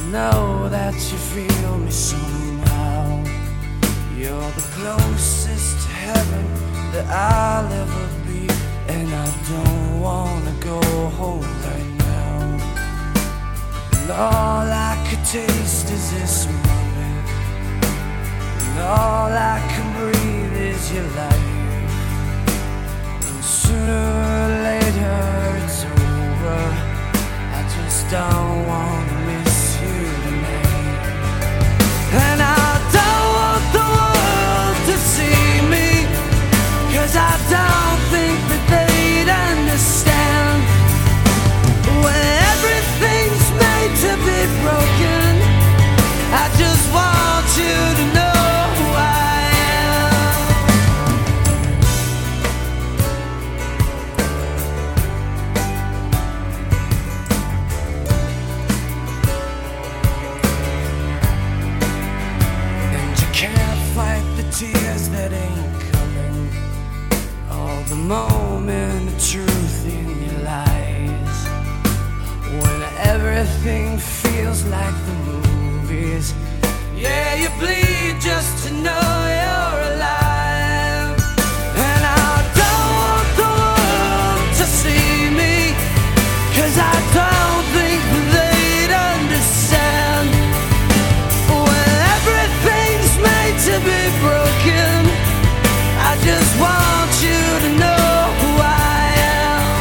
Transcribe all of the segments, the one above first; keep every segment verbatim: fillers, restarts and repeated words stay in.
know that you feel me somehow. You're the closest to heaven that I'll ever be, and I don't wanna go home right now. And all I could taste is this moment, and all I can breathe is your life. And sooner or later it's over. I just don't wanna miss you tonight. And I don't want the world to see me, 'cause I don't think that they'd understand. When everything's made to be broken, I just want you to know who I am. And you can't fight the tears that ain't coming, all the moment of truth in your lies. When everything feels like the movies, yeah, you bleed just to know you're alive. And I don't want the world to see me, 'cause I don't think they'd understand. When everything's made to be broken, I just want you to know who I am.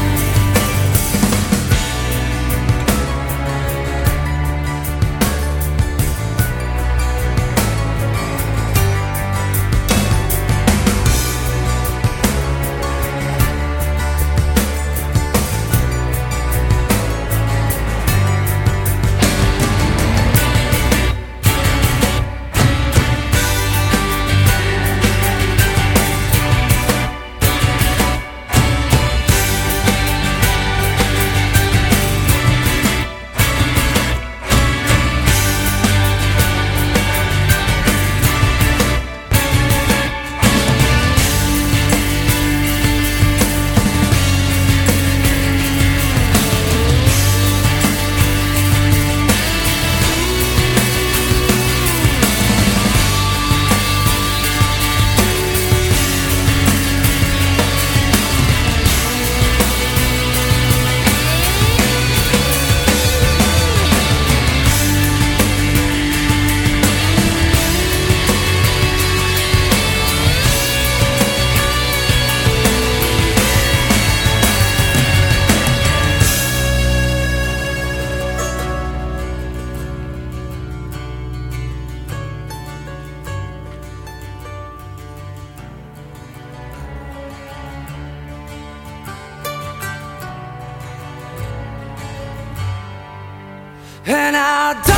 And I don't